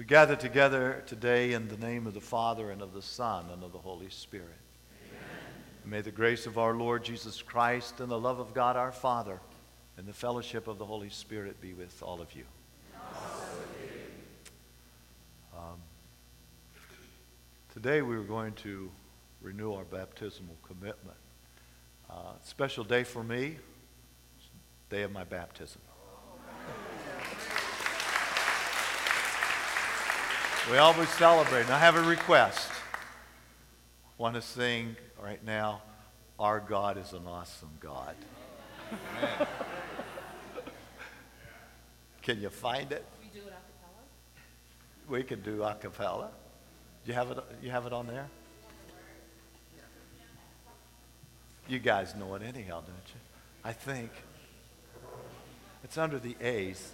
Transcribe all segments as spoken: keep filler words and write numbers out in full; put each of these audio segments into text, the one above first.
gather together today in the name of the Father and of the Son and of the Holy Spirit. Amen. May the grace of our Lord Jesus Christ and the love of God our Father and the fellowship of the Holy Spirit be with all of you. Um, today we are going to renew our baptismal commitment. Uh, special day for me, day of my baptism. We always celebrate. And I have a request. I want to sing right now, Our God is an Awesome God. Can you find it? We do it a cappella? We can do a cappella. You have it, you have it on there? You guys know it anyhow, don't you? I think. It's under the A's.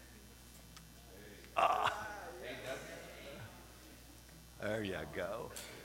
ah. There you go.